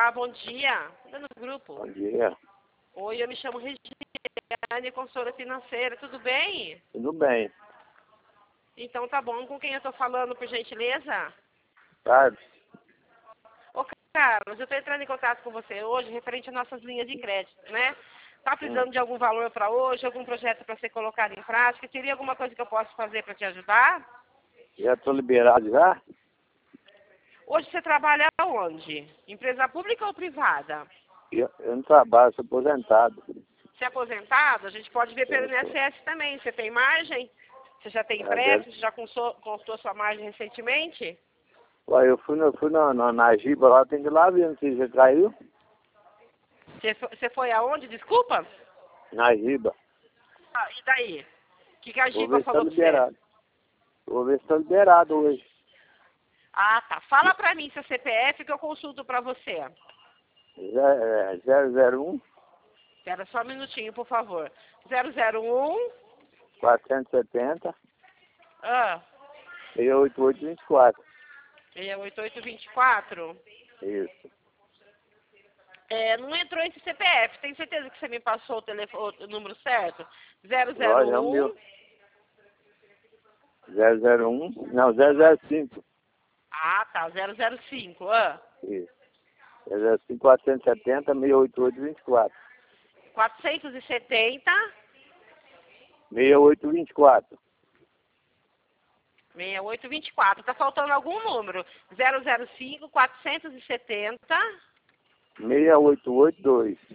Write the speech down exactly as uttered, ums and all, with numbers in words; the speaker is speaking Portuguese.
Olá, bom dia. Tá no grupo. Bom dia. Oi, eu me chamo Regiane, consultora financeira, tudo bem? Tudo bem. Então tá bom. Com quem eu tô falando, por gentileza? Carlos, Ô, Carlos, eu tô entrando em contato com você hoje referente às nossas linhas de crédito, né? Tá precisando hum, de algum valor para hoje, algum projeto para ser colocado em prática? Teria alguma coisa que eu possa fazer para te ajudar? já estou liberado já? Hoje você trabalha onde? Empresa pública ou privada? Eu, eu não trabalho, sou aposentado. Se é aposentado, a gente pode ver pelo Eu sou. I N S S também. Você tem margem? Você já tem É, deve... empréstimo? Você já contou, contou sua margem recentemente? Ué, eu fui, no, fui na, na, na Giba lá, tem que ir lá ver se já caiu. Você foi, você foi aonde? Desculpa? Na Giba. Ah, e daí? O que, que a Vou Giba ver se está falou pra você? liberado. Vou ver se está liberado hoje. Ah, tá. Fala pra mim seu C P F que eu consulto pra você. Zé- é, zero zero um, Espera só um minutinho, por favor. zero zero um. quatrocentos e setenta, Ah, seis oito oito, vinte e quatro. é oito oito dois quatro. Isso. É, não entrou esse C P F. Tem certeza que você me passou o, telefone, o número certo? zero zero Olha, é o um. meu. zero zero um, não, zero zero cinco. Ah, tá. zero zero cinco. Ah. Isso. zero zero cinco, quatrocentos e setenta, seis oito oito, vinte e quatro. quatrocentos e setenta. seis oito vinte e quatro. seis oito dois quatro. Tá faltando algum número. zero zero cinco, quatrocentos e setenta. seis oito oito dois.